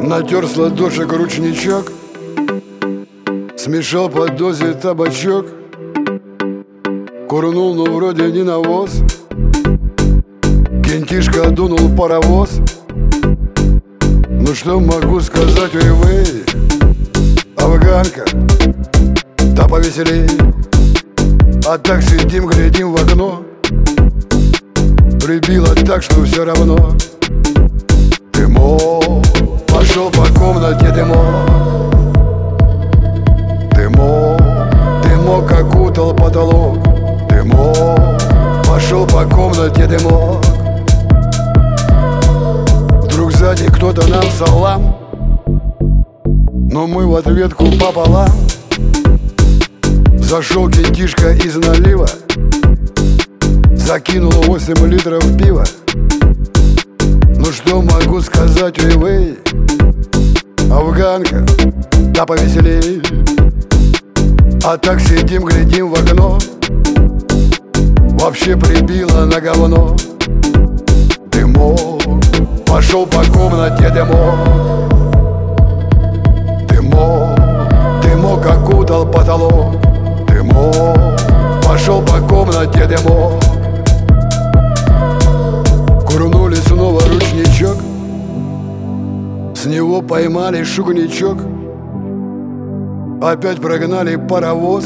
Натер с ладошек ручничок, смешал под дозе табачок, курнул, но вроде не навоз. Кентишка дунул паровоз. Ну что могу сказать, ой-вей, афганка, да повеселей. А так сидим, глядим в окно, прибило так, что все равно. Дымок пошел по комнате, дымок, дымок, дымок окутал потолок. Дымок пошел по комнате, дымок. Вдруг сзади кто-то нам салам, но мы в ответку пополам. Зашел кентишка из налива, закинул 8 литров пива. Ну что могу сказать, ой-вей, афганка, да повеселей. А так сидим, глядим в окно, вообще прибило на говно. Дымок пошел по комнате, дымок, дымок, дымок окутал потолок. Дымок пошел по комнате, дымок. Курнули снова ручничок, с него поймали шугничок. Опять прогнали паровоз,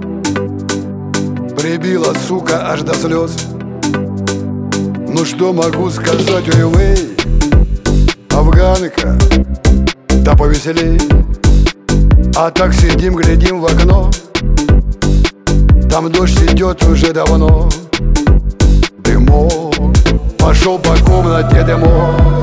прибила, сука, аж до слез. Ну что могу сказать, ой-вей, афганка, да повеселей. А так сидим, глядим в окно, там дождь идет уже давно. Дымок пошел по комнате, дымок,